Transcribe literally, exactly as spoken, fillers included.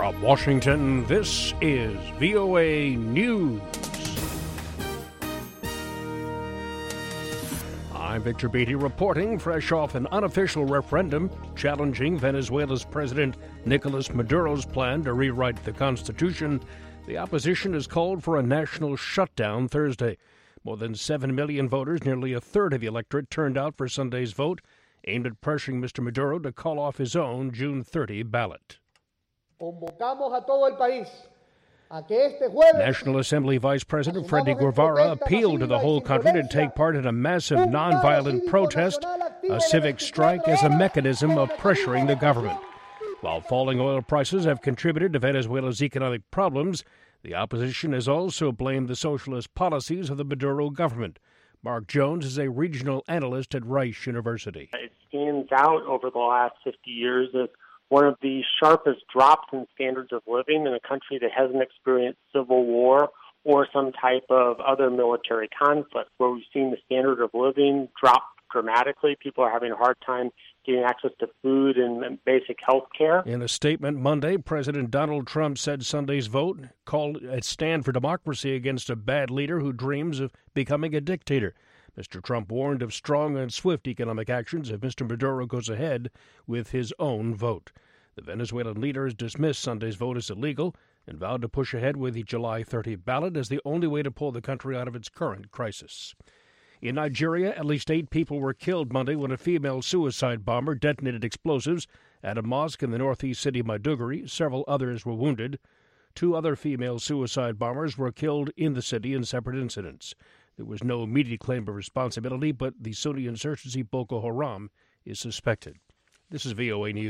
From Washington, this is V O A News. I'm Victor Beatty reporting fresh off an unofficial referendum challenging Venezuela's President Nicolas Maduro's plan to rewrite the Constitution. The opposition has called for a national shutdown Thursday. More than seven million voters, nearly a third of the electorate, turned out for Sunday's vote, aimed at pressuring Mister Maduro to call off his own June thirtieth ballot. Convocamos a todo el país a que este jueves National Assembly Vice President Freddy Guevara appealed to the whole country to take part in a massive nonviolent protest, a civic strike as a mechanism of pressuring the government. While falling oil prices have contributed to Venezuela's economic problems, the opposition has also blamed the socialist policies of the Maduro government. Mark Jones is a regional analyst at Rice University. It stands out over the last fifty years as one of the sharpest drops in standards of living in a country that hasn't experienced civil war or some type of other military conflict, where we've seen the standard of living drop dramatically. People are having a hard time getting access to food and basic health care. In a statement Monday, President Donald Trump said Sunday's vote called a stand for democracy against a bad leader who dreams of becoming a dictator. Mister Trump warned of strong and swift economic actions if Mister Maduro goes ahead with his own vote. The Venezuelan leader has dismissed Sunday's vote as illegal and vowed to push ahead with the July thirtieth ballot as the only way to pull the country out of its current crisis. In Nigeria, at least eight people were killed Monday when a female suicide bomber detonated explosives at a mosque in the northeast city of Maiduguri. Several others were wounded. Two other female suicide bombers were killed in the city in separate incidents. There was no immediate claim of responsibility, but the Sunni insurgency Boko Haram is suspected. This is V O A News.